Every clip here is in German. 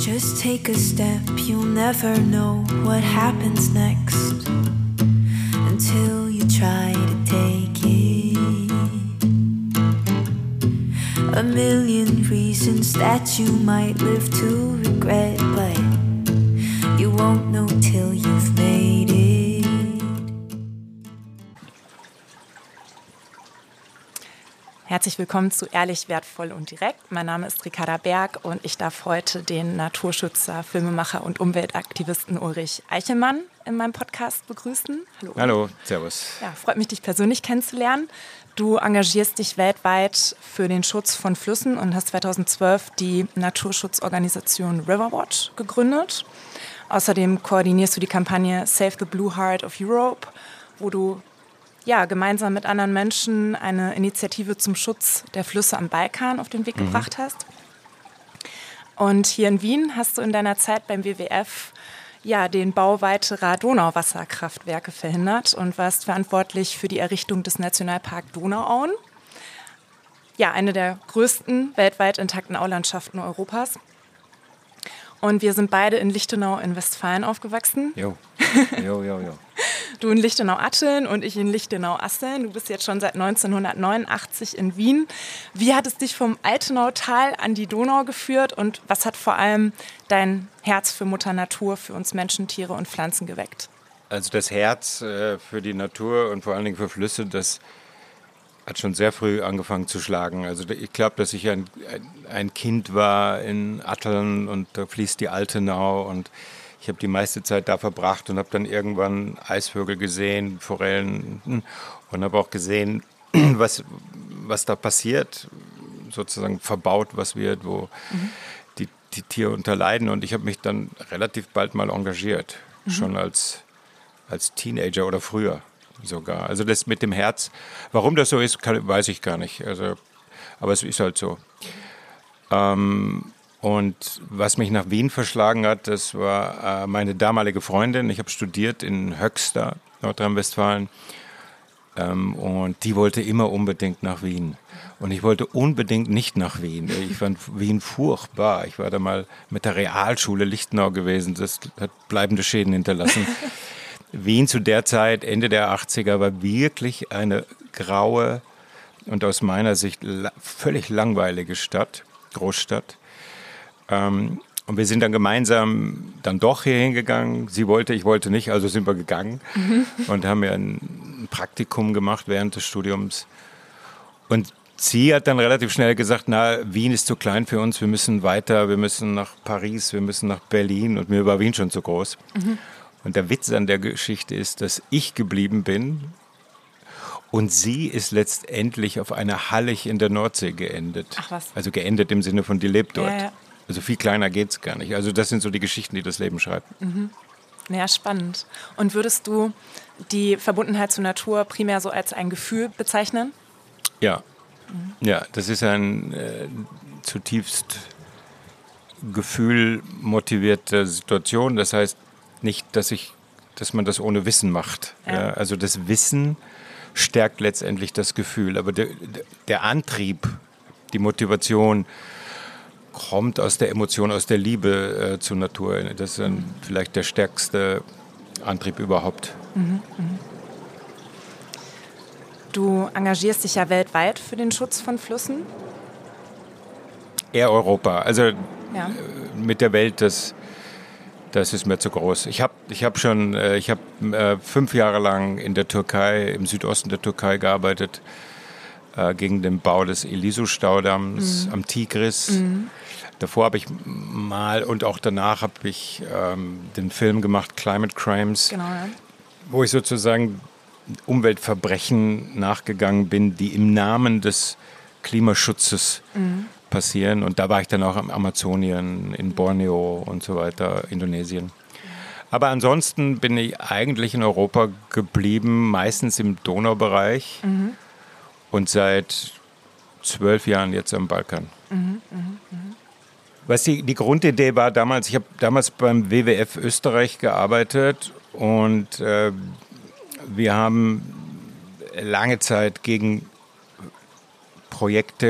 Just take a step, you'll never know what happens next until you try to take it. A million reasons that you might live to regret, but you won't know till you've made it. Herzlich willkommen zu Ehrlich, Wertvoll und Direkt. Mein Name ist Ricarda Berg und ich darf heute den Naturschützer, Filmemacher und Umweltaktivisten Ulrich Eichelmann in meinem Podcast begrüßen. Hallo. Hallo, servus. Ja, freut mich, dich persönlich kennenzulernen. Du engagierst dich weltweit für den Schutz von Flüssen und hast 2012 die Naturschutzorganisation Riverwatch gegründet. Außerdem koordinierst du die Kampagne Save the Blue Heart of Europe, wo du gemeinsam mit anderen Menschen eine Initiative zum Schutz der Flüsse am Balkan auf den Weg gebracht hast. Und hier in Wien hast du in deiner Zeit beim WWF den Bau weiterer Donauwasserkraftwerke verhindert und warst verantwortlich für die Errichtung des Nationalpark Donauauen. Ja, eine der größten weltweit intakten Aulandschaften Europas. Und wir sind beide in Lichtenau in Westfalen aufgewachsen. Jo. Du in Lichtenau-Atteln und ich in Lichtenau-Asseln. Du bist jetzt schon seit 1989 in Wien. Wie hat es dich vom Altenautal an die Donau geführt und was hat vor allem dein Herz für Mutter Natur, für uns Menschen, Tiere und Pflanzen geweckt? Also das Herz für die Natur und vor allen Dingen für Flüsse, das hat schon sehr früh angefangen zu schlagen. Also ich glaube, dass ich ein Kind war in Atteln und da fließt die Altenau und ich habe die meiste Zeit da verbracht und habe dann irgendwann Eisvögel gesehen, Forellen und habe auch gesehen, was da passiert, sozusagen verbaut, was wird, wo die Tiere unterleiden. Und ich habe mich dann relativ bald mal engagiert, schon als Teenager oder früher sogar. Also das mit dem Herz, warum das so ist, weiß ich gar nicht. Also, aber es ist halt so. Und was mich nach Wien verschlagen hat, das war meine damalige Freundin. Ich habe studiert in Höxter, Nordrhein-Westfalen. Und die wollte immer unbedingt nach Wien. Und ich wollte unbedingt nicht nach Wien. Ich fand Wien furchtbar. Ich war da mal mit der Realschule Lichtenau gewesen. Das hat bleibende Schäden hinterlassen. Wien zu der Zeit, Ende der 80er, war wirklich eine graue und aus meiner Sicht völlig langweilige Großstadt. Und wir sind dann gemeinsam dann doch hier hingegangen. Sie wollte, ich wollte nicht, also sind wir gegangen und haben ja ein Praktikum gemacht während des Studiums. Und sie hat dann relativ schnell gesagt, Wien ist zu klein für uns, wir müssen weiter, wir müssen nach Paris, wir müssen nach Berlin und mir war Wien schon zu groß. Und der Witz an der Geschichte ist, dass ich geblieben bin und sie ist letztendlich auf einer Hallig in der Nordsee geendet. Ach was. Also geendet im Sinne von, die lebt dort. Ja. Also viel kleiner geht's gar nicht. Also das sind so die Geschichten, die das Leben schreibt. Ja, spannend. Und würdest du die Verbundenheit zur Natur primär so als ein Gefühl bezeichnen? Ja. Ja, das ist eine zutiefst gefühlmotivierte Situation. Das heißt nicht, dass man das ohne Wissen macht. Ja, also das Wissen stärkt letztendlich das Gefühl. Aber der Antrieb, die Motivation kommt aus der Emotion, aus der Liebe zur Natur. Das ist dann vielleicht der stärkste Antrieb überhaupt. Du engagierst dich ja weltweit für den Schutz von Flüssen. Eher Europa. Also mit der Welt, das ist mir zu groß. Ich habe 5 Jahre lang in der Türkei, im Südosten der Türkei gearbeitet, gegen den Bau des Ilisu-Staudamms am Tigris. Davor habe ich mal und auch danach habe ich den Film gemacht, Climate Crimes, wo ich sozusagen Umweltverbrechen nachgegangen bin, die im Namen des Klimaschutzes passieren. Und da war ich dann auch am Amazonien, in Borneo und so weiter, Indonesien. Aber ansonsten bin ich eigentlich in Europa geblieben, meistens im Donaubereich und seit 12 Jahren jetzt am Balkan. Was die Grundidee war damals, ich habe damals beim WWF Österreich gearbeitet und wir haben lange Zeit gegen Projekte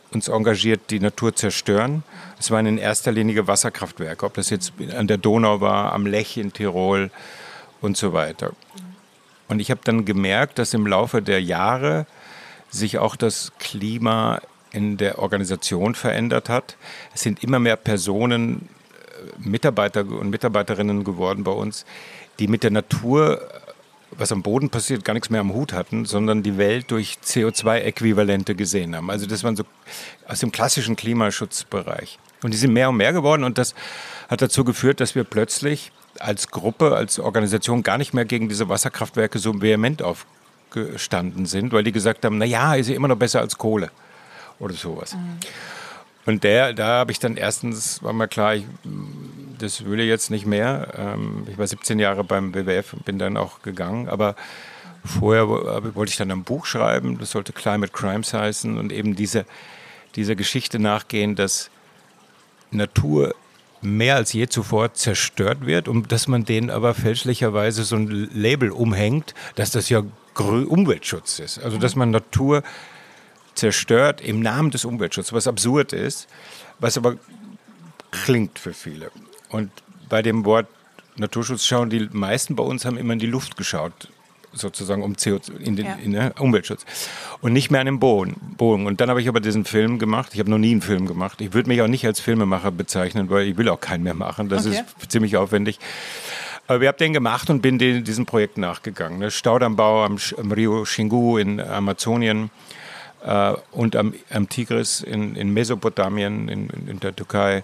uns engagiert, die Natur zerstören. Es waren in erster Linie Wasserkraftwerke, ob das jetzt an der Donau war, am Lech in Tirol und so weiter. Und ich habe dann gemerkt, dass im Laufe der Jahre sich auch das Klima in der Organisation verändert hat. Es sind immer mehr Personen, Mitarbeiter und Mitarbeiterinnen geworden bei uns, die mit der Natur, was am Boden passiert, gar nichts mehr am Hut hatten, sondern die Welt durch CO2-Äquivalente gesehen haben. Also das waren so aus dem klassischen Klimaschutzbereich. Und die sind mehr und mehr geworden und das hat dazu geführt, dass wir plötzlich als Gruppe, als Organisation gar nicht mehr gegen diese Wasserkraftwerke so vehement aufgestanden sind, weil die gesagt haben, naja, ist ja immer noch besser als Kohle oder sowas. Und da habe ich dann erstens, war mir klar, das will ich jetzt nicht mehr. Ich war 17 Jahre beim WWF und bin dann auch gegangen. Aber vorher wollte ich dann ein Buch schreiben, das sollte Climate Crimes heißen und eben dieser Geschichte nachgehen, dass Natur mehr als je zuvor zerstört wird und dass man denen aber fälschlicherweise so ein Label umhängt, dass das ja Umweltschutz ist. Also dass man Natur zerstört im Namen des Umweltschutzes, was absurd ist, was aber klingt für viele. Und bei dem Wort Naturschutz schauen die meisten bei uns, haben immer in die Luft geschaut, sozusagen in den Umweltschutz. Und nicht mehr an den Boden. Und dann habe ich aber diesen Film gemacht. Ich habe noch nie einen Film gemacht. Ich würde mich auch nicht als Filmemacher bezeichnen, weil ich will auch keinen mehr machen. Das ist ziemlich aufwendig. Aber ich habe den gemacht und bin diesem Projekt nachgegangen. Staudammbau am Rio Xingu in Amazonien. Und am Tigris in Mesopotamien, in der Türkei,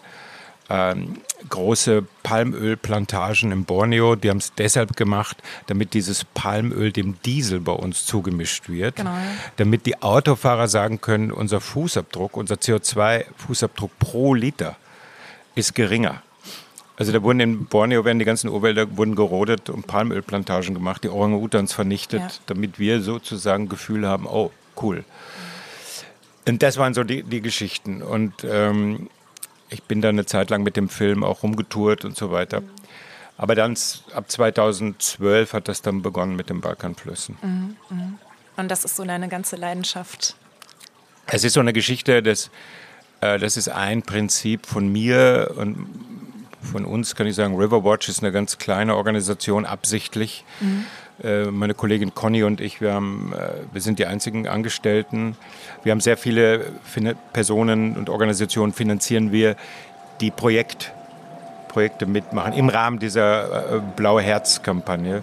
große Palmölplantagen in Borneo. Die haben es deshalb gemacht, damit dieses Palmöl dem Diesel bei uns zugemischt wird. Genau. Damit die Autofahrer sagen können, unser Fußabdruck, unser CO2-Fußabdruck pro Liter ist geringer. Also da wurden in Borneo, die ganzen Urwälder wurden gerodet und Palmölplantagen gemacht, die Orang-Utans vernichtet, damit wir sozusagen Gefühl haben, oh, cool. Und das waren so die Geschichten. Und ich bin dann eine Zeit lang mit dem Film auch rumgetourt und so weiter. Aber dann ab 2012 hat das dann begonnen mit den Balkanflüssen. Und das ist so deine ganze Leidenschaft? Es ist so eine Geschichte, das ist ein Prinzip von mir und von uns, kann ich sagen. Riverwatch ist eine ganz kleine Organisation, absichtlich. Meine Kollegin Conny und ich, wir sind die einzigen Angestellten. Wir haben sehr viele Personen und Organisationen, finanzieren wir, die Projekte mitmachen im Rahmen dieser Blaue Herz-Kampagne.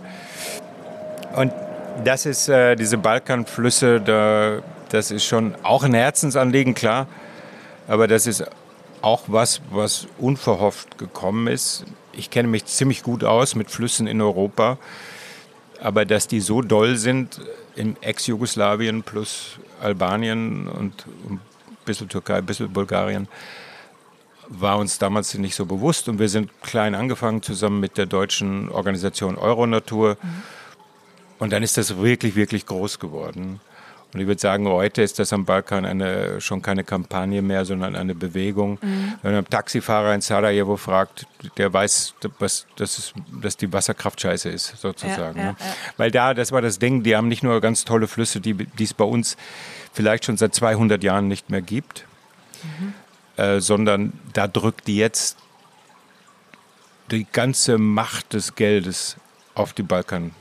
Und das ist diese Balkanflüsse, das ist schon auch ein Herzensanliegen, klar. Aber das ist auch was unverhofft gekommen ist. Ich kenne mich ziemlich gut aus mit Flüssen in Europa. Aber dass die so doll sind in Ex-Jugoslawien plus Albanien und ein bisschen Türkei, ein bisschen Bulgarien, war uns damals nicht so bewusst. Und wir sind klein angefangen, zusammen mit der deutschen Organisation Euronatur. Und dann ist das wirklich, wirklich groß geworden. Und ich würde sagen, heute ist das am Balkan schon keine Kampagne mehr, sondern eine Bewegung. Wenn man einen Taxifahrer in Sarajevo fragt, der weiß, dass die Wasserkraft scheiße ist, sozusagen. Ja. Weil das war das Ding, die haben nicht nur ganz tolle Flüsse, die es bei uns vielleicht schon seit 200 Jahren nicht mehr gibt, sondern da drückt die jetzt die ganze Macht des Geldes auf den Balkan.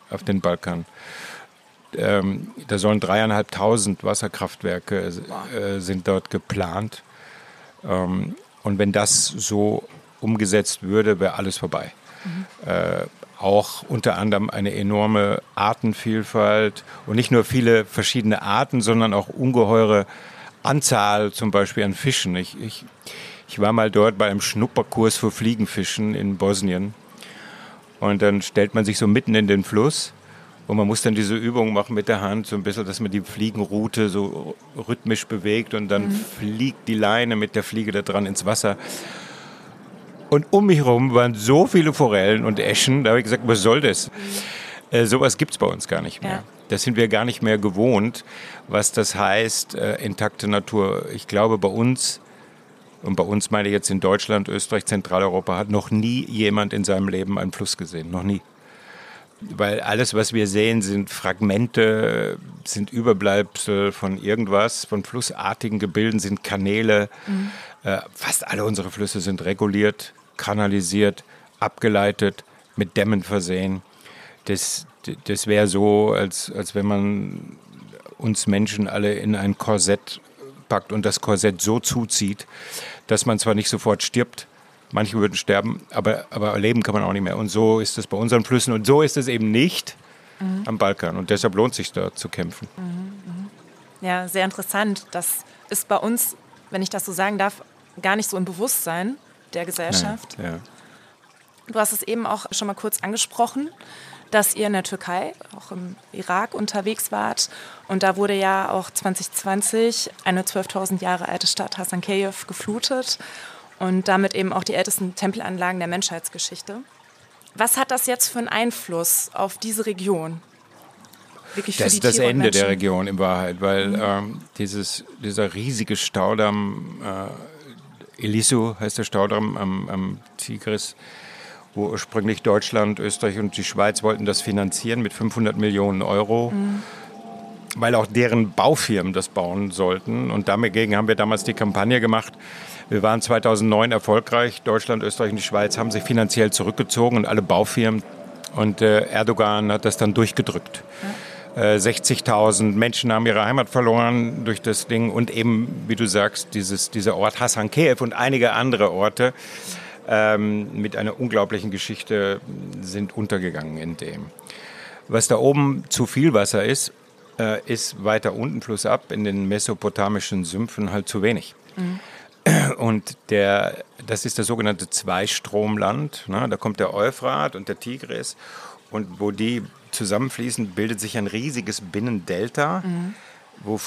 Da sollen 3.500 Wasserkraftwerke sind dort geplant. Und wenn das so umgesetzt würde, wäre alles vorbei. Auch unter anderem eine enorme Artenvielfalt und nicht nur viele verschiedene Arten, sondern auch ungeheure Anzahl zum Beispiel an Fischen. Ich war mal dort bei einem Schnupperkurs für Fliegenfischen in Bosnien und dann stellt man sich so mitten in den Fluss. Und man muss dann diese Übung machen mit der Hand, so ein bisschen, dass man die Fliegenrute so rhythmisch bewegt und dann fliegt die Leine mit der Fliege da dran ins Wasser. Und um mich herum waren so viele Forellen und Äschen, da habe ich gesagt, was soll das? Sowas gibt es bei uns gar nicht mehr. Ja. Das sind wir gar nicht mehr gewohnt, was das heißt, intakte Natur. Ich glaube, bei uns, und bei uns meine ich jetzt in Deutschland, Österreich, Zentraleuropa, hat noch nie jemand in seinem Leben einen Fluss gesehen. Noch nie. weil alles, was wir sehen, sind Fragmente, sind Überbleibsel von irgendwas, von flussartigen Gebilden, sind Kanäle. Fast alle unsere Flüsse sind reguliert, kanalisiert, abgeleitet, mit Dämmen versehen. Das wäre so, als wenn man uns Menschen alle in ein Korsett packt und das Korsett so zuzieht, dass man zwar nicht sofort stirbt, manche würden sterben, aber leben kann man auch nicht mehr. Und so ist es bei unseren Flüssen und so ist es eben nicht am Balkan. Und deshalb lohnt es sich da zu kämpfen. Ja, sehr interessant. Das ist bei uns, wenn ich das so sagen darf, gar nicht so im Bewusstsein der Gesellschaft. Ja. Du hast es eben auch schon mal kurz angesprochen, dass ihr in der Türkei, auch im Irak unterwegs wart. Und da wurde ja auch 2020 eine 12.000 Jahre alte Stadt Hasankeyf geflutet und damit eben auch die ältesten Tempelanlagen der Menschheitsgeschichte. Was hat das jetzt für einen Einfluss auf diese Region? Wirklich für Das die ist das Tiere und Ende der Menschen? Region in Wahrheit, weil dieser riesige Staudamm, Ilisu heißt der Staudamm am Tigris, wo ursprünglich Deutschland, Österreich und die Schweiz wollten das finanzieren mit 500 Millionen Euro, weil auch deren Baufirmen das bauen sollten. Und dagegen haben wir damals die Kampagne gemacht. Wir waren 2009 erfolgreich. Deutschland, Österreich und die Schweiz haben sich finanziell zurückgezogen und alle Baufirmen. Und Erdogan hat das dann durchgedrückt. 60.000 Menschen haben ihre Heimat verloren durch das Ding. Und eben, wie du sagst, dieser Ort Hasankeyf und einige andere Orte mit einer unglaublichen Geschichte sind untergegangen in dem. Was da oben zu viel Wasser ist weiter unten flussab in den mesopotamischen Sümpfen halt zu wenig. Und das ist das sogenannte Zweistromland. Ne? Da kommt der Euphrat und der Tigris. Und wo die zusammenfließen, bildet sich ein riesiges Binnendelta, wo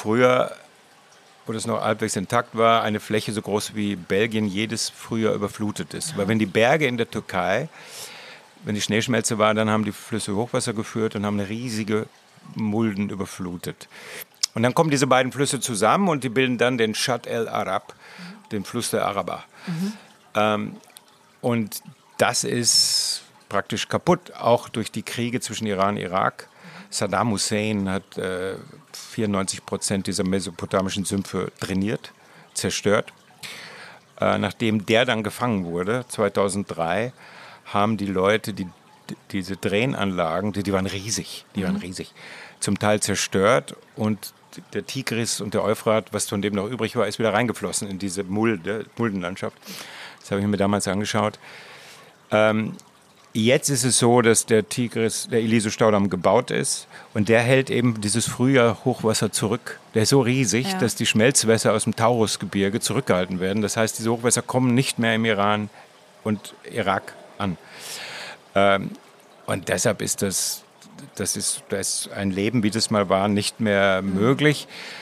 das noch halbwegs intakt war, eine Fläche so groß wie Belgien jedes Frühjahr überflutet ist. Weil wenn die Berge in der Türkei, wenn die Schneeschmelze war, dann haben die Flüsse Hochwasser geführt und haben eine riesige Mulden überflutet. Und dann kommen diese beiden Flüsse zusammen und die bilden dann den Shatt el Arab, den Fluss der Araber. Und das ist praktisch kaputt, auch durch die Kriege zwischen Iran und Irak. Saddam Hussein hat 94% dieser mesopotamischen Sümpfe drainiert, zerstört. Nachdem der dann gefangen wurde, 2003, haben die Leute diese Drainanlagen, die waren riesig, zum Teil zerstört und der Tigris und der Euphrat, was von dem noch übrig war, ist wieder reingeflossen in diese Muldenlandschaft. Das habe ich mir damals angeschaut. Jetzt ist es so, dass der Ilisu-Staudamm gebaut ist und der hält eben dieses Frühjahr-Hochwasser zurück. Der ist so riesig, dass die Schmelzwässer aus dem Taurusgebirge zurückgehalten werden. Das heißt, diese Hochwässer kommen nicht mehr im Iran und Irak an. Und deshalb ist das ist ein Leben, wie das mal war, nicht mehr möglich.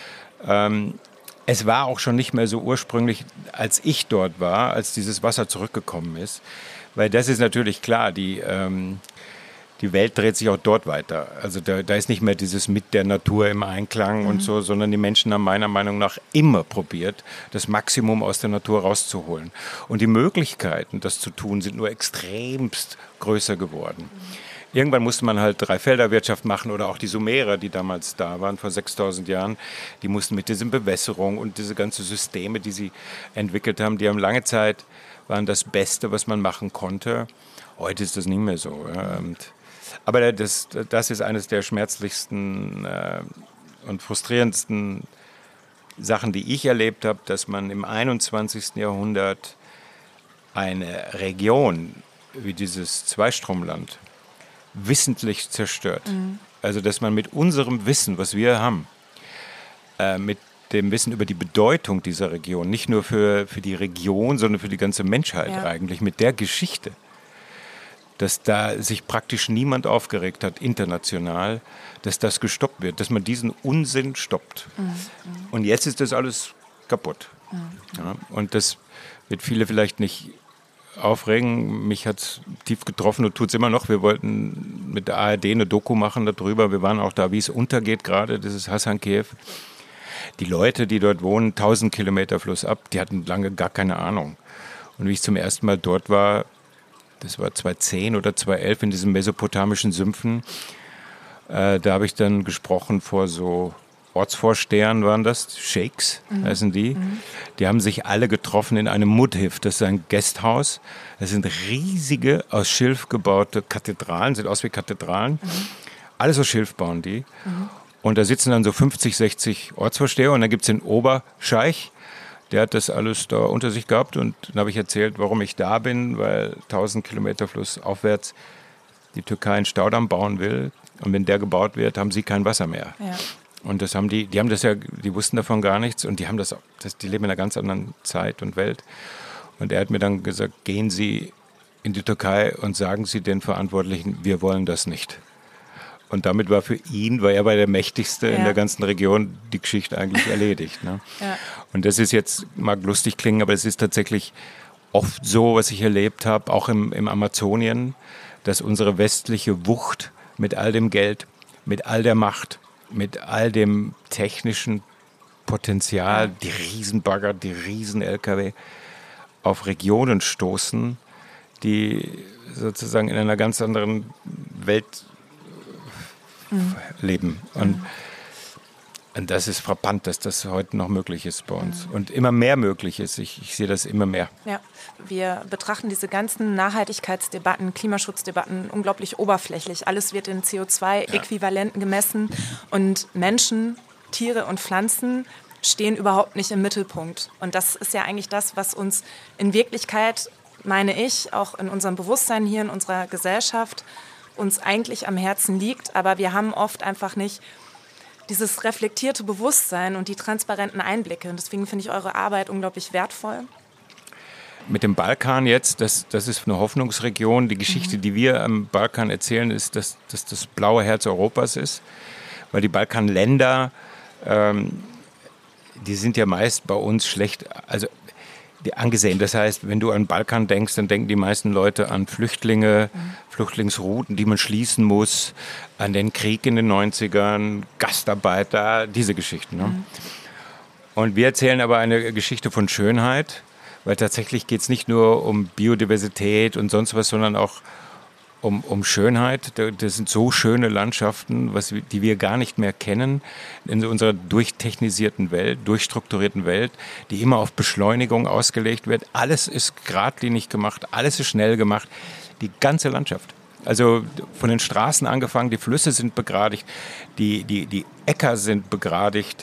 Es war auch schon nicht mehr so ursprünglich, als ich dort war, als dieses Wasser zurückgekommen ist. Weil das ist natürlich klar, die Welt dreht sich auch dort weiter. Also da ist nicht mehr dieses mit der Natur im Einklang und so, sondern die Menschen haben meiner Meinung nach immer probiert, das Maximum aus der Natur rauszuholen. Und die Möglichkeiten, das zu tun, sind nur extremst größer geworden. Irgendwann musste man halt Dreifelderwirtschaft machen oder auch die Sumerer, die damals da waren, vor 6.000 Jahren, die mussten mit dieser Bewässerung und diese ganzen Systeme, die sie entwickelt haben, die haben lange Zeit waren das Beste, was man machen konnte. Heute ist das nicht mehr so. Ja. Aber das ist eines der schmerzlichsten und frustrierendsten Sachen, die ich erlebt habe, dass man im 21. Jahrhundert eine Region wie dieses Zweistromland wissentlich zerstört. Also dass man mit unserem Wissen, was wir haben, mit dem Wissen über die Bedeutung dieser Region, nicht nur für die Region, sondern für die ganze Menschheit eigentlich, mit der Geschichte, dass da sich praktisch niemand aufgeregt hat, international, dass das gestoppt wird, dass man diesen Unsinn stoppt. Und jetzt ist das alles kaputt. Ja, und das wird viele vielleicht nicht aufregen. Mich hat es tief getroffen und tut es immer noch. Wir wollten mit der ARD eine Doku machen darüber. Wir waren auch da, wie es untergeht gerade, das ist Hasankeyf. Die Leute, die dort wohnen, 1000 Kilometer flussab, die hatten lange gar keine Ahnung. Und wie ich zum ersten Mal dort war, das war 2010 oder 2011 in diesen mesopotamischen Sümpfen. Da habe ich dann gesprochen vor so Ortsvorstehern, waren das, Sheiks heißen die. Die haben sich alle getroffen in einem Mudhif, das ist ein Gasthaus. Das sind riesige, aus Schilf gebaute Kathedralen, sieht aus wie Kathedralen. Alles aus Schilf bauen die. Und da sitzen dann so 50, 60 Ortsvorsteher und dann gibt es den Oberscheich, der hat das alles da unter sich gehabt und dann habe ich erzählt, warum ich da bin, weil 1000 Kilometer flussaufwärts die Türkei einen Staudamm bauen will und wenn der gebaut wird, haben sie kein Wasser mehr. Ja. Und das haben die haben das ja, die wussten davon gar nichts und die haben die leben in einer ganz anderen Zeit und Welt. Und er hat mir dann gesagt, gehen Sie in die Türkei und sagen Sie den Verantwortlichen, wir wollen das nicht. Und damit war er war der Mächtigste in der ganzen Region, die Geschichte eigentlich erledigt. Ne? Ja. Und das ist jetzt, mag lustig klingen, aber es ist tatsächlich oft so, was ich erlebt habe, auch im Amazonien, dass unsere westliche Wucht mit all dem Geld, mit all der Macht, mit all dem technischen Potenzial, die Riesenbagger, die Riesen-LKW, auf Regionen stoßen, die sozusagen in einer ganz anderen Welt leben. Und das ist frappant, dass das heute noch möglich ist bei uns. Und immer mehr möglich ist. Ich sehe das immer mehr. Ja, wir betrachten diese ganzen Nachhaltigkeitsdebatten, Klimaschutzdebatten unglaublich oberflächlich. Alles wird in CO2-Äquivalenten gemessen. Und Menschen, Tiere und Pflanzen stehen überhaupt nicht im Mittelpunkt. Und das ist ja eigentlich das, was uns in Wirklichkeit, meine ich, auch in unserem Bewusstsein hier in unserer Gesellschaft uns eigentlich am Herzen liegt, aber wir haben oft einfach nicht dieses reflektierte Bewusstsein und die transparenten Einblicke. Und deswegen finde ich eure Arbeit unglaublich wertvoll. Mit dem Balkan jetzt, das ist eine Hoffnungsregion. Die Geschichte, die wir am Balkan erzählen, ist, dass das blaue Herz Europas ist. Weil die Balkanländer, die sind ja meist bei uns schlecht, also angesehen. Das heißt, wenn du an den Balkan denkst, dann denken die meisten Leute an Flüchtlinge, Flüchtlingsrouten, die man schließen muss, an den Krieg in den 90ern, Gastarbeiter, diese Geschichten. Ne? Und wir erzählen aber eine Geschichte von Schönheit, weil tatsächlich geht es nicht nur um Biodiversität und sonst was, sondern auch um Schönheit. Das sind so schöne Landschaften, die wir gar nicht mehr kennen in unserer durchtechnisierten Welt, durchstrukturierten Welt, die immer auf Beschleunigung ausgelegt wird. Alles ist geradlinig gemacht, alles ist schnell gemacht. Die ganze Landschaft. Also von den Straßen angefangen, die Flüsse sind begradigt, die Äcker sind begradigt,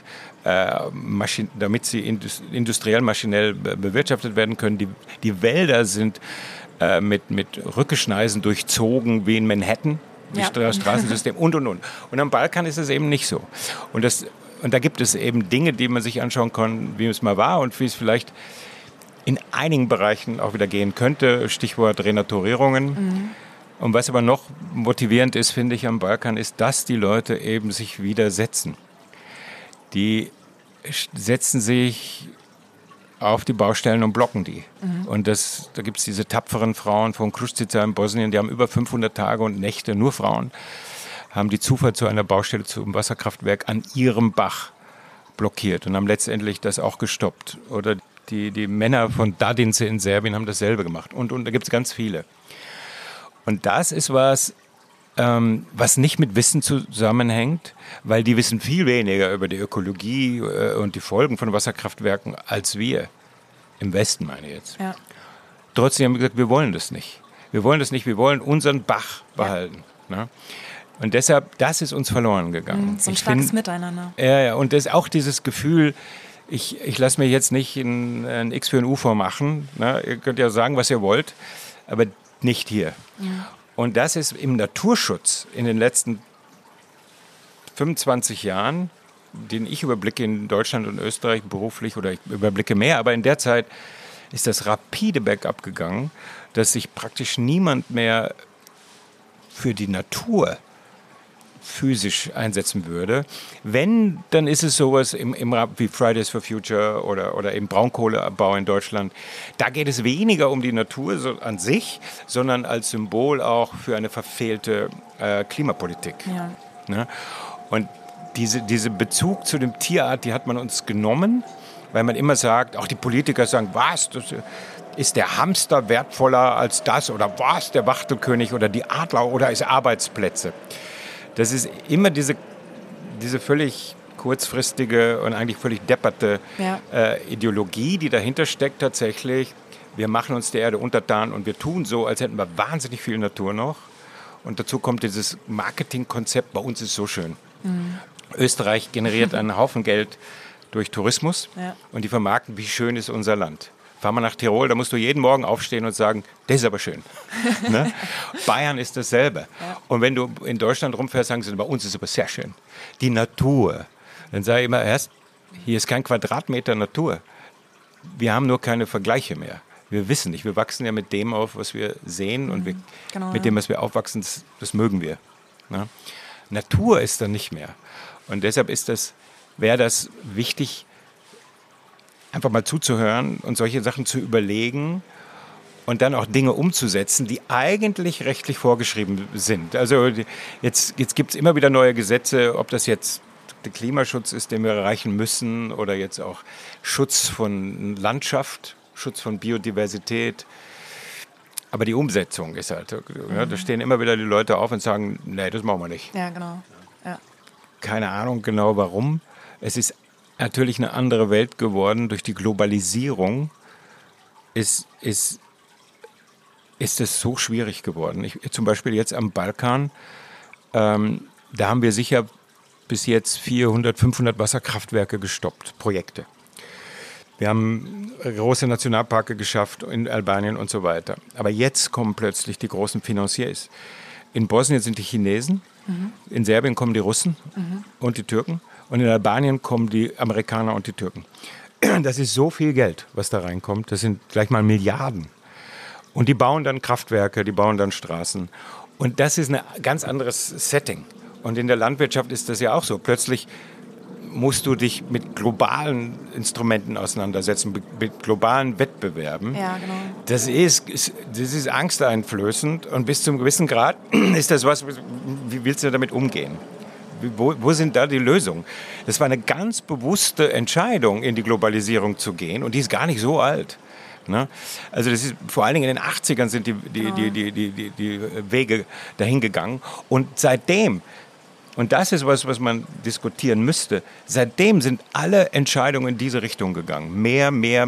damit sie industriell, maschinell bewirtschaftet werden können. Die Wälder sind mit Rückeschneisen durchzogen wie in Manhattan, das Straßensystem und. Und am Balkan ist es eben nicht so. Und da gibt es eben Dinge, die man sich anschauen kann, wie es mal war und wie es vielleicht in einigen Bereichen auch wieder gehen könnte. Stichwort Renaturierungen. Und was aber noch motivierend ist, finde ich, am Balkan, ist, dass die Leute eben sich widersetzen. Die setzen sich auf die Baustellen und blocken die. Und da gibt es diese tapferen Frauen von Kruštica in Bosnien, die haben über 500 Tage und Nächte, nur Frauen, haben die Zufahrt zu einer Baustelle, zum Wasserkraftwerk an ihrem Bach blockiert und haben letztendlich das auch gestoppt. Oder die Männer von Dadince in Serbien haben dasselbe gemacht. Und da gibt es ganz viele. Und das ist was nicht mit Wissen zusammenhängt, weil die wissen viel weniger über die Ökologie und die Folgen von Wasserkraftwerken als wir. Im Westen meine ich jetzt. Ja. Trotzdem haben wir gesagt, wir wollen das nicht. Wir wollen das nicht, wir wollen unseren Bach behalten. Ja. Ne? Und deshalb, das ist uns verloren gegangen. So ein starkes Miteinander. Ja, und das ist auch dieses Gefühl, ich lasse mir jetzt nicht ein X für ein U vormachen. Ne? Ihr könnt ja sagen, was ihr wollt, aber nicht hier. Ja. Und das ist im Naturschutz in den letzten 25 Jahren, den ich überblicke in Deutschland und Österreich beruflich, oder ich überblicke mehr, aber in der Zeit ist das rapide bergab gegangen, dass sich praktisch niemand mehr für die Natur physisch einsetzen würde. Wenn, dann ist es sowas wie Fridays for Future oder im Braunkohleabbau in Deutschland. Da geht es weniger um die Natur an sich, sondern als Symbol auch für eine verfehlte Klimapolitik. Ja. Ne? Und diese Bezug zu dem Tierart, die hat man uns genommen, weil man immer sagt, auch die Politiker sagen, was, Ist der Hamster wertvoller als das oder was, der Wachtelkönig oder die Adler oder ist Arbeitsplätze? Das ist immer diese völlig kurzfristige und eigentlich völlig depperte Ideologie, die dahinter steckt tatsächlich. Wir machen uns der Erde untertan und wir tun so, als hätten wir wahnsinnig viel Natur noch. Und dazu kommt dieses Marketingkonzept, bei uns ist so schön. Österreich generiert einen Haufen Geld durch Tourismus und die vermarkten, wie schön ist unser Land. Fahr mal nach Tirol, da musst du jeden Morgen aufstehen und sagen, das ist aber schön. Ne? Bayern ist dasselbe. Ja. Und wenn du in Deutschland rumfährst, sagen sie, bei uns ist es aber sehr schön. Die Natur. Dann sage ich immer, hier ist kein Quadratmeter Natur. Wir haben nur keine Vergleiche mehr. Wir wissen nicht, wir wachsen ja mit dem auf, was wir sehen und mit dem, was wir aufwachsen, das mögen wir. Ne? Natur ist dann nicht mehr. Und deshalb wäre das wichtig, einfach mal zuzuhören und solche Sachen zu überlegen und dann auch Dinge umzusetzen, die eigentlich rechtlich vorgeschrieben sind. Also jetzt gibt es immer wieder neue Gesetze, ob das jetzt der Klimaschutz ist, den wir erreichen müssen, oder jetzt auch Schutz von Landschaft, Schutz von Biodiversität. Aber die Umsetzung ist halt, da stehen immer wieder die Leute auf und sagen, nee, das machen wir nicht. Ja, genau. Ja. Keine Ahnung genau warum. Es ist natürlich eine andere Welt geworden. Durch die Globalisierung ist es so schwierig geworden. Zum Beispiel jetzt am Balkan, da haben wir sicher bis jetzt 400, 500 Wasserkraftwerke gestoppt, Projekte. Wir haben große Nationalparke geschafft in Albanien und so weiter. Aber jetzt kommen plötzlich die großen Financiers. In Bosnien sind die Chinesen, in Serbien kommen die Russen und die Türken und in Albanien kommen die Amerikaner und die Türken. Das ist so viel Geld, was da reinkommt. Das sind gleich mal Milliarden. Und die bauen dann Kraftwerke, die bauen dann Straßen. Und das ist ein ganz anderes Setting. Und in der Landwirtschaft ist das ja auch so. Plötzlich musst du dich mit globalen Instrumenten auseinandersetzen, mit globalen Wettbewerben. Ja, genau. Das ist angsteinflößend und bis zum gewissen Grad ist das was, wie willst du damit umgehen? Wo sind da die Lösungen? Das war eine ganz bewusste Entscheidung, in die Globalisierung zu gehen und die ist gar nicht so alt. Ne? Also das ist, vor allen Dingen in den 80ern sind die Wege dahin gegangen und seitdem, und das ist was man diskutieren müsste, seitdem sind alle Entscheidungen in diese Richtung gegangen. Mehr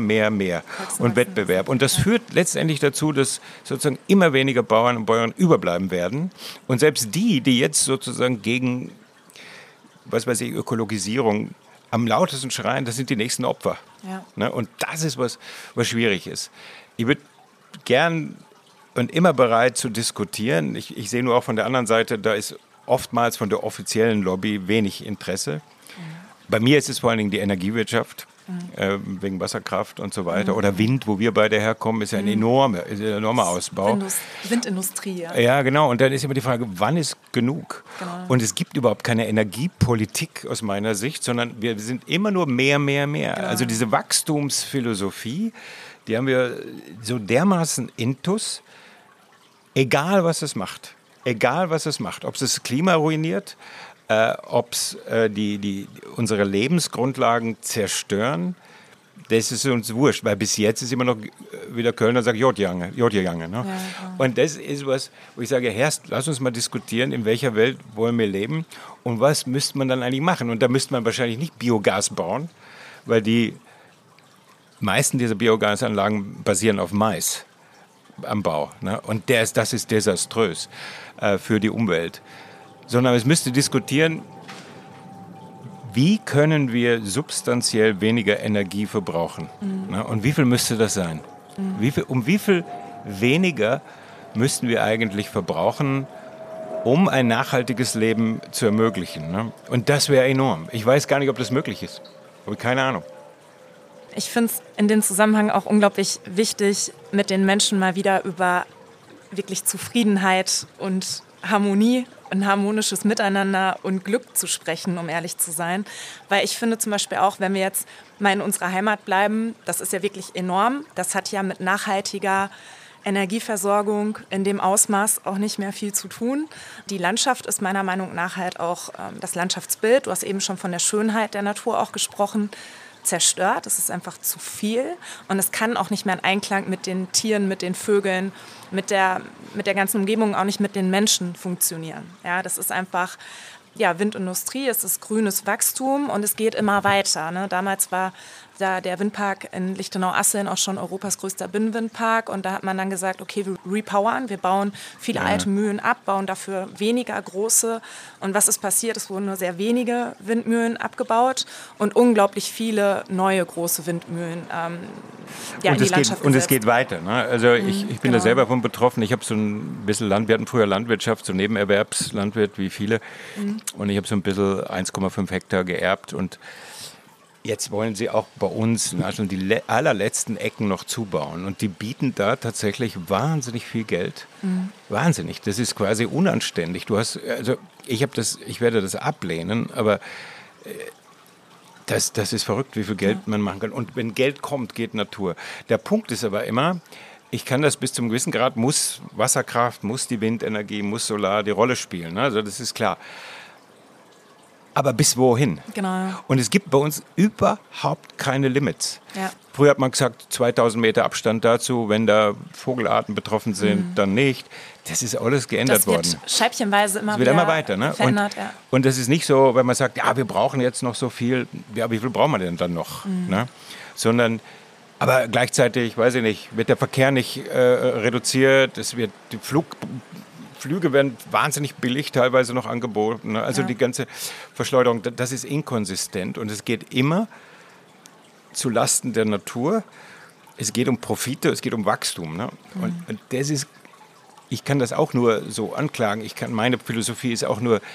und Wettbewerb. Und das führt letztendlich dazu, dass sozusagen immer weniger Bauern und Bäuerinnen überbleiben werden. Und selbst die jetzt sozusagen gegen, Ökologisierung am lautesten schreien, das sind die nächsten Opfer. Ja. Ne? Und das ist was schwierig ist. Ich würde gern und immer bereit zu diskutieren. Ich sehe nur auch von der anderen Seite, da ist oftmals von der offiziellen Lobby wenig Interesse. Bei mir ist es vor allen Dingen die Energiewirtschaft, wegen Wasserkraft und so weiter. Oder Wind, wo wir beide herkommen, ist ja ein enormer Ausbau. Windindustrie, ja. Ja, genau. Und dann ist immer die Frage, wann ist genug? Genau. Und es gibt überhaupt keine Energiepolitik aus meiner Sicht, sondern wir sind immer nur mehr. Genau. Also diese Wachstumsphilosophie, die haben wir so dermaßen intus, egal was es macht. Egal, was es macht. Ob es das Klima ruiniert, ob es unsere Lebensgrundlagen zerstören, das ist uns wurscht. Weil bis jetzt ist immer noch, wie der Kölner sagt, Jodjange. Ne? Ja. Und das ist was, wo ich sage, lass uns mal diskutieren, in welcher Welt wollen wir leben und was müsste man dann eigentlich machen. Und da müsste man wahrscheinlich nicht Biogas bauen, weil die meisten dieser Biogasanlagen basieren auf Mais am Bau. Ne? Und das ist desaströs für die Umwelt. Sondern es müsste diskutieren, wie können wir substanziell weniger Energie verbrauchen? Ne? Und wie viel müsste das sein? Um wie viel weniger müssten wir eigentlich verbrauchen, um ein nachhaltiges Leben zu ermöglichen? Ne? Und das wäre enorm. Ich weiß gar nicht, ob das möglich ist. Aber keine Ahnung. Ich finde es in dem Zusammenhang auch unglaublich wichtig, mit den Menschen mal wieder über wirklich Zufriedenheit und Harmonie, ein harmonisches Miteinander und Glück zu sprechen, um ehrlich zu sein. Weil ich finde zum Beispiel auch, wenn wir jetzt mal in unserer Heimat bleiben, das ist ja wirklich enorm. Das hat ja mit nachhaltiger Energieversorgung in dem Ausmaß auch nicht mehr viel zu tun. Die Landschaft ist meiner Meinung nach halt auch das Landschaftsbild. Du hast eben schon von der Schönheit der Natur auch gesprochen. zerstört. Es ist einfach zu viel und es kann auch nicht mehr in Einklang mit den Tieren, mit den Vögeln, mit der ganzen Umgebung, auch nicht mit den Menschen funktionieren. Ja, das ist einfach Windindustrie, es ist grünes Wachstum und es geht immer weiter. Ne? Damals war da der Windpark in Lichtenau-Asseln auch schon Europas größter Binnenwindpark und da hat man dann gesagt, okay, wir repowern, wir bauen viele alte Mühlen ab, bauen dafür weniger große und was ist passiert? Es wurden nur sehr wenige Windmühlen abgebaut und unglaublich viele neue große Windmühlen in die Landschaft gesetzt. Und es geht weiter. Ne? Also ich bin da selber von betroffen. Ich habe so ein bisschen wir hatten früher Landwirtschaft, so Nebenerwerbslandwirt wie viele und ich habe so ein bisschen 1,5 Hektar geerbt und jetzt wollen sie auch bei uns schon die allerletzten Ecken noch zubauen. Und die bieten da tatsächlich wahnsinnig viel Geld. Wahnsinnig. Das ist quasi unanständig. Ich werde das ablehnen, aber das ist verrückt, wie viel Geld man machen kann. Und wenn Geld kommt, geht Natur. Der Punkt ist aber immer, ich kann das bis zum gewissen Grad, muss Wasserkraft, muss die Windenergie, muss Solar die Rolle spielen. Also das ist klar. Aber bis wohin? Genau. Und es gibt bei uns überhaupt keine Limits. Ja. Früher hat man gesagt, 2000 Meter Abstand dazu, wenn da Vogelarten betroffen sind, dann nicht. Das ist alles geändert worden. Das wird scheibchenweise immer weiter. Ne? Verändert. Und das ist nicht so, wenn man sagt, ja, wir brauchen jetzt noch so viel. Ja, wie viel brauchen wir denn dann noch? Ne? Sondern, aber gleichzeitig, weiß ich nicht, wird der Verkehr nicht reduziert, die Flüge werden wahnsinnig billig teilweise noch angeboten. Also die ganze Verschleuderung, das ist inkonsistent und es geht immer zu Lasten der Natur. Es geht um Profite, es geht um Wachstum. Ne? Und das ist, ich kann das auch nur so anklagen. Meine Philosophie ist auch nur,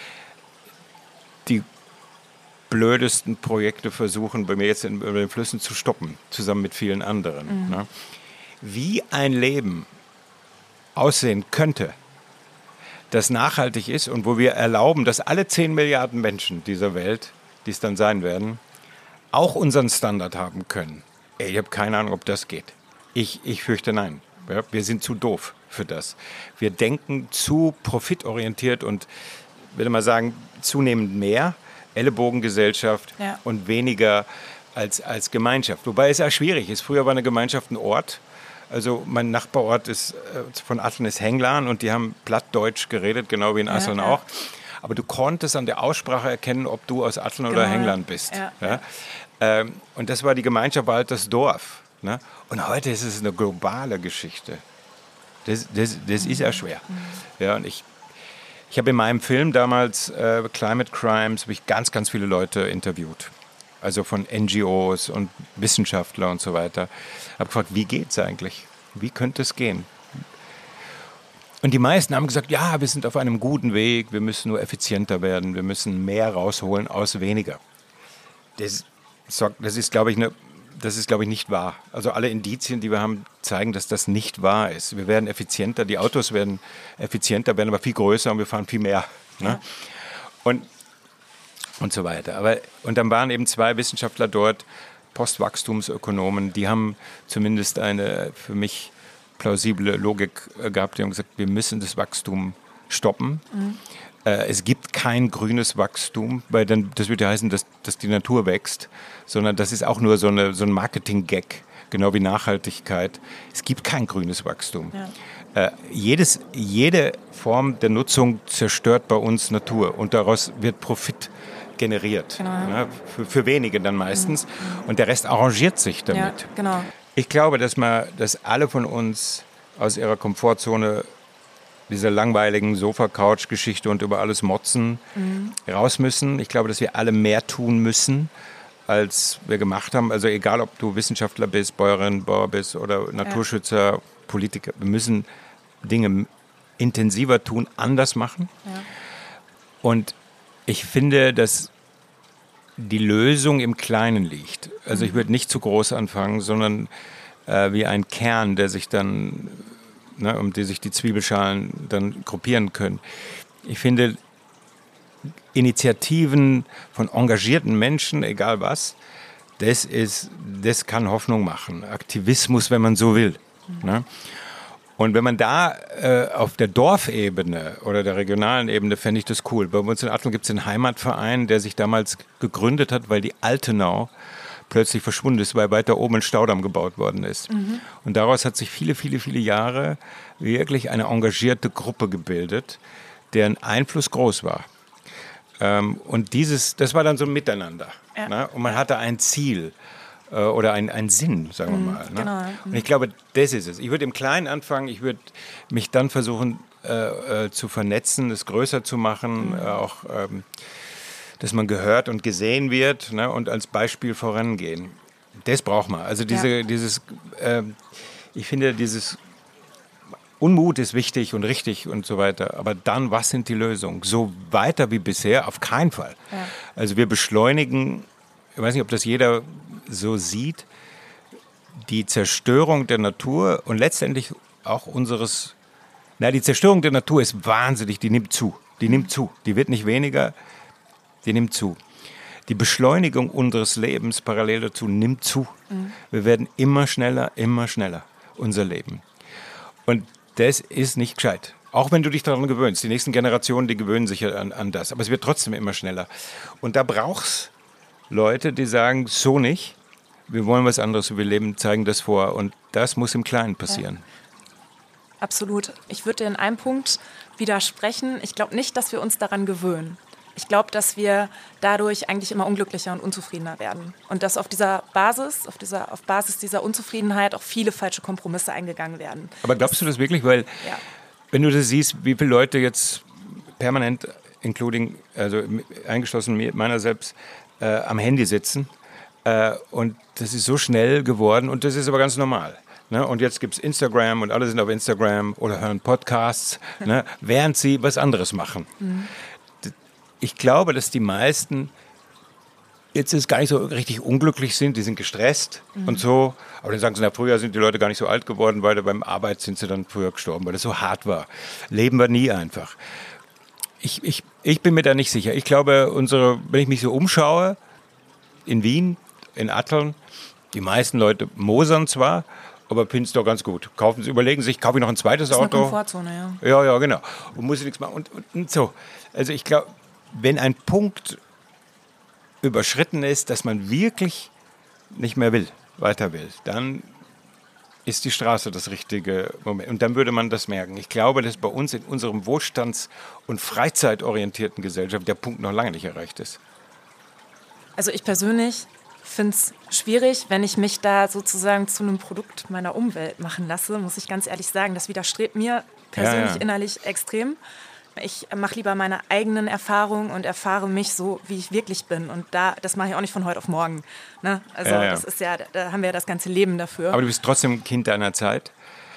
die blödesten Projekte versuchen, bei mir jetzt über den Flüssen zu stoppen, zusammen mit vielen anderen. Ne? Wie ein Leben aussehen könnte, das nachhaltig ist und wo wir erlauben, dass alle 10 Milliarden Menschen dieser Welt, die es dann sein werden, auch unseren Standard haben können. Ich habe keine Ahnung, ob das geht. Ich fürchte nein. Ja, wir sind zu doof für das. Wir denken zu profitorientiert und, würde mal sagen, zunehmend mehr Ellenbogengesellschaft und weniger als Gemeinschaft. Wobei es ja schwierig ist. Früher war eine Gemeinschaft ein Ort. Also mein Nachbarort ist von Atteln ist Henglan und die haben Plattdeutsch geredet, genau wie in Asseln auch. Aber du konntest an der Aussprache erkennen, ob du aus Atteln oder Henglan bist. Ja? Und das war die Gemeinschaft, war halt das Dorf. Ne? Und heute ist es eine globale Geschichte. Das ist ja schwer. Ja, und ich habe in meinem Film damals Climate Crimes, habe ich ganz, ganz viele Leute interviewt. Also von NGOs und Wissenschaftler und so weiter. Ich habe gefragt, wie geht's eigentlich? Wie könnte es gehen? Und die meisten haben gesagt, ja, wir sind auf einem guten Weg, wir müssen nur effizienter werden, wir müssen mehr rausholen aus weniger. Das ist, glaube ich, nicht wahr. Also alle Indizien, die wir haben, zeigen, dass das nicht wahr ist. Wir werden effizienter, die Autos werden effizienter, werden aber viel größer und wir fahren viel mehr. Ne? Und so weiter. Und dann waren eben 2 Wissenschaftler dort, Postwachstumsökonomen, die haben zumindest eine für mich plausible Logik gehabt. Die haben gesagt, wir müssen das Wachstum stoppen. Es gibt kein grünes Wachstum, weil dann, das würde ja heißen, dass die Natur wächst, sondern das ist auch nur so ein Marketing-Gag, genau wie Nachhaltigkeit. Es gibt kein grünes Wachstum. Ja. Jede Form der Nutzung zerstört bei uns Natur und daraus wird Profit generiert. Genau. Ja, für wenige dann meistens. Und der Rest arrangiert sich damit. Ja, genau. Ich glaube, dass alle von uns aus ihrer Komfortzone, dieser langweiligen Sofa-Couch-Geschichte und über alles motzen, raus müssen. Ich glaube, dass wir alle mehr tun müssen, als wir gemacht haben. Also egal, ob du Wissenschaftler bist, Bäuerin, Bauer bist oder Naturschützer, Politiker. Wir müssen Dinge intensiver tun, anders machen. Ja. Und ich finde, dass die Lösung im Kleinen liegt. Also ich würde nicht zu groß anfangen, sondern wie ein Kern, der sich dann, um die sich die Zwiebelschalen dann gruppieren können. Ich finde, Initiativen von engagierten Menschen, egal was, das kann Hoffnung machen. Aktivismus, wenn man so will. Ne? Und wenn man da auf der Dorfebene oder der regionalen Ebene, fände ich das cool. Bei uns in Atteln gibt es einen Heimatverein, der sich damals gegründet hat, weil die Altenau plötzlich verschwunden ist, weil weiter oben ein Staudamm gebaut worden ist. Und daraus hat sich viele, viele, viele Jahre wirklich eine engagierte Gruppe gebildet, deren Einfluss groß war. Und das war dann so ein Miteinander. Ja. Ne? Und man hatte ein Ziel oder einen Sinn, sagen wir mal. Ne? Genau. Und ich glaube, das ist es. Ich würde im Kleinen anfangen, ich würde mich dann versuchen zu vernetzen, es größer zu machen, auch dass man gehört und gesehen wird, ne? Und als Beispiel vorangehen. Das braucht man. Also ich finde, dieses Unmut ist wichtig und richtig und so weiter. Aber dann, was sind die Lösungen? So weiter wie bisher? Auf keinen Fall. Ja. Also wir beschleunigen, ich weiß nicht, ob das jeder so sieht, die Zerstörung der Natur und letztendlich auch die Zerstörung der Natur ist wahnsinnig, die nimmt zu. Die wird nicht weniger, die nimmt zu. Die Beschleunigung unseres Lebens parallel dazu nimmt zu. Wir werden immer schneller, unser Leben. Und das ist nicht gescheit. Auch wenn du dich daran gewöhnst. Die nächsten Generationen, die gewöhnen sich ja an das. Aber es wird trotzdem immer schneller. Und da brauchst Leute, die sagen, so nicht. Wir wollen was anderes, wir leben, zeigen das vor. Und das muss im Kleinen passieren. Ja. Absolut. Ich würde dir in einem Punkt widersprechen. Ich glaube nicht, dass wir uns daran gewöhnen. Ich glaube, dass wir dadurch eigentlich immer unglücklicher und unzufriedener werden. Und dass auf Basis dieser Unzufriedenheit auch viele falsche Kompromisse eingegangen werden. Aber glaubst du das wirklich? Weil, wenn du das siehst, wie viele Leute jetzt permanent, also eingeschlossen meiner selbst, am Handy sitzen. Und das ist so schnell geworden und das ist aber ganz normal. Ne? Und jetzt gibt es Instagram und alle sind auf Instagram oder hören Podcasts, ne? Während sie was anderes machen. Ich glaube, dass die meisten jetzt gar nicht so richtig unglücklich sind, die sind gestresst und so. Aber dann sagen sie, früher sind die Leute gar nicht so alt geworden, weil beim Arbeit sind sie dann früher gestorben, weil das so hart war. Leben wir nie einfach. Ich bin mir da nicht sicher. Ich glaube, wenn ich mich so umschaue, in Wien, in Atteln, die meisten Leute mosern zwar, aber finden es doch ganz gut. Überlegen sich, kaufe ich noch ein zweites Auto? Das ist eine Komfortzone, ja. Ja, genau. Und muss ich nichts machen. Und so. Also ich glaube, wenn ein Punkt überschritten ist, dass man wirklich nicht mehr weiter will, dann ist die Straße das richtige Moment. Und dann würde man das merken. Ich glaube, dass bei uns in unserem wohlstands- und freizeitorientierten Gesellschaft der Punkt noch lange nicht erreicht ist. Also ich persönlich finde es schwierig, wenn ich mich da sozusagen zu einem Produkt meiner Umwelt machen lasse, muss ich ganz ehrlich sagen. Das widerstrebt mir persönlich innerlich extrem. Ich mache lieber meine eigenen Erfahrungen und erfahre mich so, wie ich wirklich bin. Und das mache ich auch nicht von heute auf morgen. Ne? Also das ist da haben wir ja das ganze Leben dafür. Aber du bist trotzdem Kind deiner Zeit.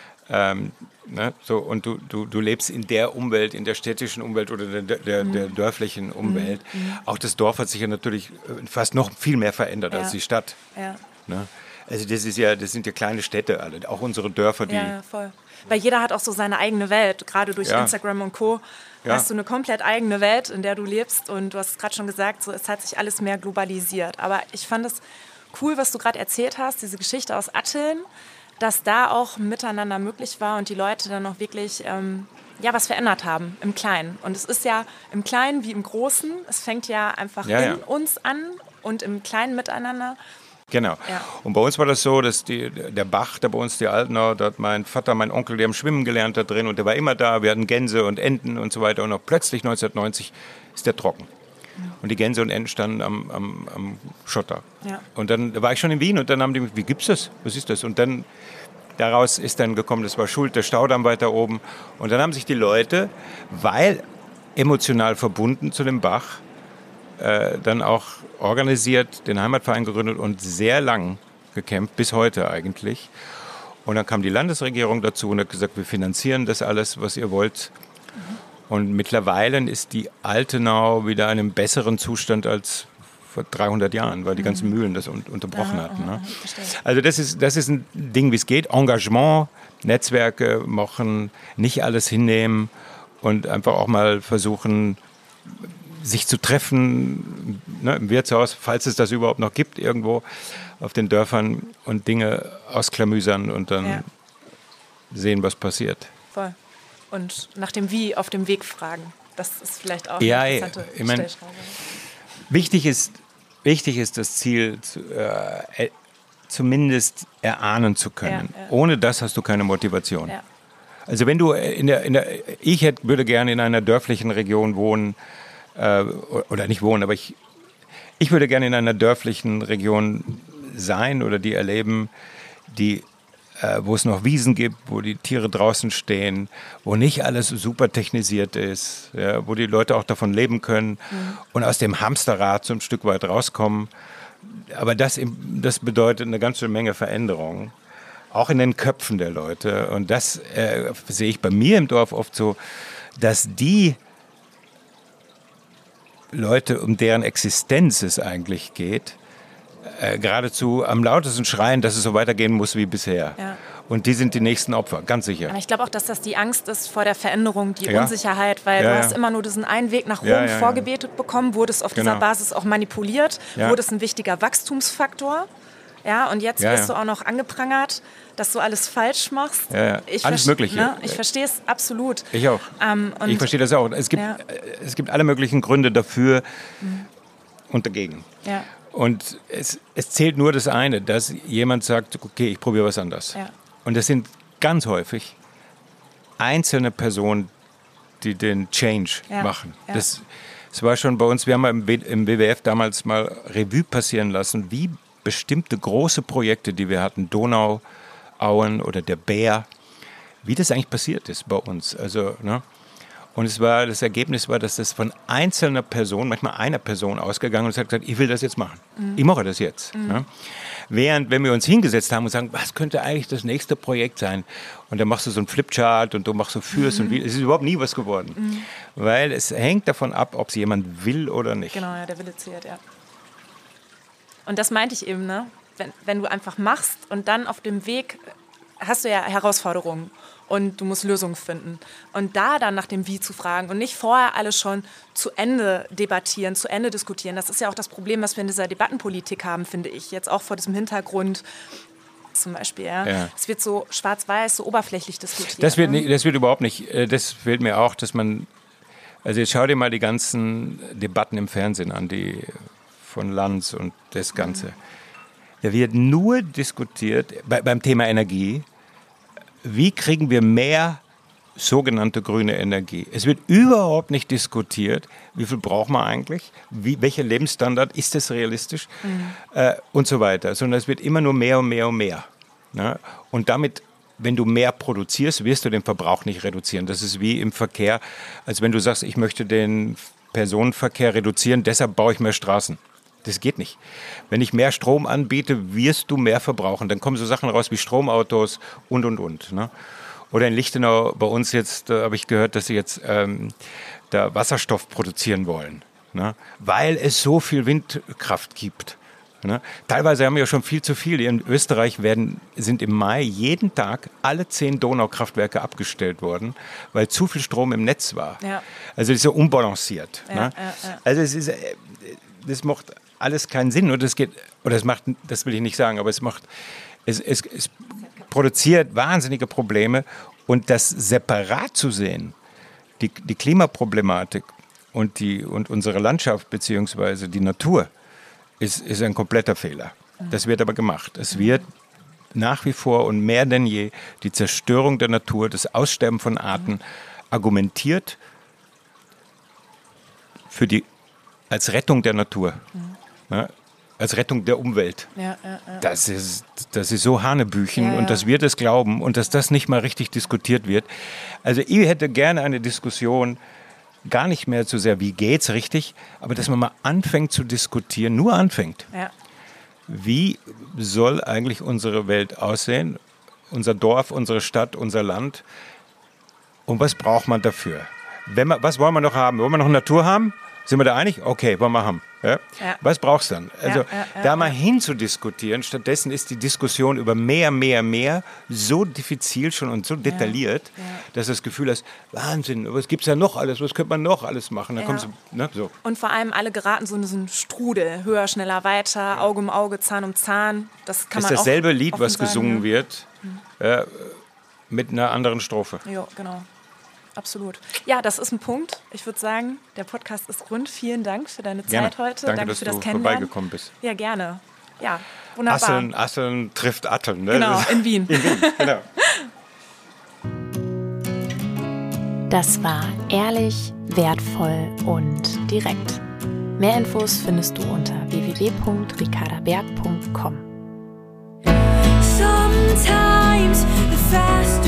Ne? So, und du lebst in der Umwelt, in der städtischen Umwelt oder der dörflichen Umwelt. Auch das Dorf hat sich ja natürlich fast noch viel mehr verändert als die Stadt. Ja. Ne? Also das sind ja kleine Städte alle, auch unsere Dörfer. Ja, voll. Weil jeder hat auch so seine eigene Welt, gerade durch Instagram und Co. Hast du eine komplett eigene Welt, in der du lebst. Und du hast es gerade schon gesagt, so, es hat sich alles mehr globalisiert. Aber ich fand es cool, was du gerade erzählt hast, diese Geschichte aus Atteln, dass da auch Miteinander möglich war und die Leute dann auch wirklich was verändert haben im Kleinen. Und es ist ja im Kleinen wie im Großen. Es fängt ja einfach in uns an und im Kleinen miteinander. Genau. Ja. Und bei uns war das so, dass der Bach, da bei uns die Altenau, da hat mein Vater, mein Onkel, die haben schwimmen gelernt da drin und der war immer da. Wir hatten Gänse und Enten und so weiter. Und auch plötzlich 1990 ist der trocken. Und die Gänse und Enten standen am Schotter. Ja. Und dann war ich schon in Wien und dann haben die mich, wie gibt's das? Was ist das? Und dann daraus ist dann gekommen, das war schuld, der Staudamm weiter oben. Und dann haben sich die Leute, weil emotional verbunden zu dem Bach, dann auch organisiert, den Heimatverein gegründet und sehr lang gekämpft, bis heute eigentlich. Und dann kam die Landesregierung dazu und hat gesagt, wir finanzieren das alles, was ihr wollt. Und mittlerweile ist die Altenau wieder in einem besseren Zustand als vor 300 Jahren, weil die ganzen Mühlen das unterbrochen hatten. Ne? Also das ist ein Ding, wie es geht. Engagement, Netzwerke machen, nicht alles hinnehmen und einfach auch mal versuchen, sich zu treffen, ne, im Wirtshaus, falls es das überhaupt noch gibt, irgendwo auf den Dörfern und Dinge ausklamüsern und dann sehen, was passiert. Voll. Und nach dem Wie auf dem Weg fragen. Das ist vielleicht auch eine interessante Stellschraube. Wichtig ist, wichtig ist, das Ziel zumindest erahnen zu können. Ja, ja. Ohne das hast du keine Motivation. Ja. Also wenn du würde gerne in einer dörflichen Region wohnen, oder nicht wohnen, aber ich würde gerne in einer dörflichen Region sein oder die erleben, wo es noch Wiesen gibt, wo die Tiere draußen stehen, wo nicht alles super technisiert ist, ja, wo die Leute auch davon leben können und aus dem Hamsterrad so ein Stück weit rauskommen. Aber das bedeutet eine ganze Menge Veränderung, auch in den Köpfen der Leute. Und das sehe ich bei mir im Dorf oft so, dass die Leute, um deren Existenz es eigentlich geht, geradezu am lautesten schreien, dass es so weitergehen muss wie bisher. Ja. Und die sind die nächsten Opfer, ganz sicher. Aber ich glaube auch, dass das die Angst ist vor der Veränderung, die Unsicherheit, weil du hast immer nur diesen einen Weg nach Rom vorgebetet bekommen, wurdest auf dieser Basis auch manipuliert, wurdest ein wichtiger Wachstumsfaktor. Ja, und jetzt wirst du auch noch angeprangert, dass du alles falsch machst. Ja. Alles Mögliche. Ne? Ich verstehe es absolut. Ich auch. Ich verstehe das auch. Es gibt alle möglichen Gründe dafür und dagegen. Ja. Und es zählt nur das eine, dass jemand sagt, okay, ich probiere was anderes. Ja. Und das sind ganz häufig einzelne Personen, die den Change machen. Ja. Das war schon bei uns, wir haben im WWF damals mal Revue passieren lassen, wie bestimmte große Projekte, die wir hatten, Donauauen oder der Bär, wie das eigentlich passiert ist bei uns. Also, ne? Und das Ergebnis war, dass das von einzelner Person, manchmal einer Person ausgegangen ist und hat gesagt, ich will das jetzt machen. Ich mache das jetzt. Ne? Während, wenn wir uns hingesetzt haben und sagen, was könnte eigentlich das nächste Projekt sein? Und dann machst du so einen Flipchart und du machst so Fürs und wie. Es ist überhaupt nie was geworden. Weil es hängt davon ab, ob es jemand will oder nicht. Genau, ja, der Wille zählt, ja. Und das meinte ich eben, ne? Wenn du einfach machst und dann auf dem Weg hast du ja Herausforderungen und du musst Lösungen finden. Und da dann nach dem Wie zu fragen und nicht vorher alles schon zu Ende debattieren, zu Ende diskutieren. Das ist ja auch das Problem, was wir in dieser Debattenpolitik haben, finde ich. Jetzt auch vor diesem Hintergrund zum Beispiel. Ja. Es wird so schwarz-weiß, so oberflächlich diskutiert. Das wird überhaupt nicht. Das fehlt mir auch, dass man... Also jetzt schau dir mal die ganzen Debatten im Fernsehen an, die von Lanz und das Ganze. Da wird nur diskutiert, beim Thema Energie, wie kriegen wir mehr sogenannte grüne Energie. Es wird überhaupt nicht diskutiert, wie viel braucht man eigentlich, welcher Lebensstandard, ist das realistisch und so weiter. Sondern es wird immer nur mehr und mehr und mehr. Ne? Und damit, wenn du mehr produzierst, wirst du den Verbrauch nicht reduzieren. Das ist wie im Verkehr, als wenn du sagst, ich möchte den Personenverkehr reduzieren, deshalb baue ich mehr Straßen. Das geht nicht. Wenn ich mehr Strom anbiete, wirst du mehr verbrauchen. Dann kommen so Sachen raus wie Stromautos und. Ne? Oder in Lichtenau bei uns jetzt, habe ich gehört, dass sie jetzt da Wasserstoff produzieren wollen. Ne? Weil es so viel Windkraft gibt. Ne? Teilweise haben wir ja schon viel zu viel. In Österreich sind im Mai jeden Tag alle 10 Donaukraftwerke abgestellt worden, weil zu viel Strom im Netz war. Ja. Also das ist so unbalanciert. Ja, ne? Ja. Also das macht alles keinen Sinn. Und das will ich nicht sagen, aber es produziert wahnsinnige Probleme. Und das separat zu sehen, die Klimaproblematik und unsere Landschaft bzw. die Natur, ist ein kompletter Fehler. Das wird aber gemacht. Es wird nach wie vor und mehr denn je die Zerstörung der Natur, das Aussterben von Arten argumentiert als Rettung der Natur. Ja, als Rettung der Umwelt. Ja. Das ist so Hanebüchen und dass wir das glauben und dass das nicht mal richtig diskutiert wird. Also ich hätte gerne eine Diskussion, gar nicht mehr so sehr, wie geht's richtig, aber dass man mal anfängt zu diskutieren, nur anfängt. Ja. Wie soll eigentlich unsere Welt aussehen? Unser Dorf, unsere Stadt, unser Land? Und was braucht man dafür? Was wollen wir noch haben? Wollen wir noch Natur haben? Sind wir da einig? Okay, wollen wir haben. Ja? Ja. Was brauchst du dann? Also da mal hinzudiskutieren. Stattdessen ist die Diskussion über mehr so diffizil schon und so detailliert, dass du das Gefühl hast, Wahnsinn, was gibt es ja noch alles? Was könnte man noch alles machen? Dann kommst du, ne, so. Und vor allem alle geraten so in so einen Strudel. Höher, schneller, weiter, Auge um Auge, Zahn um Zahn. Das kann man ist dasselbe Lied, was gesungen wird, mit einer anderen Strophe. Ja, genau. absolut. Ja, das ist ein Punkt. Ich würde sagen, der Podcast ist rund. Vielen Dank für deine Zeit heute. Danke, dass für das du Kennenlernen. vorbeigekommen bist. Ja, gerne. Ja, wunderbar. Asseln trifft Atteln. Ne? Genau, in Wien. Genau. Das war ehrlich, wertvoll und direkt. Mehr Infos findest du unter www.ricardaberg.com. Sometimes the fast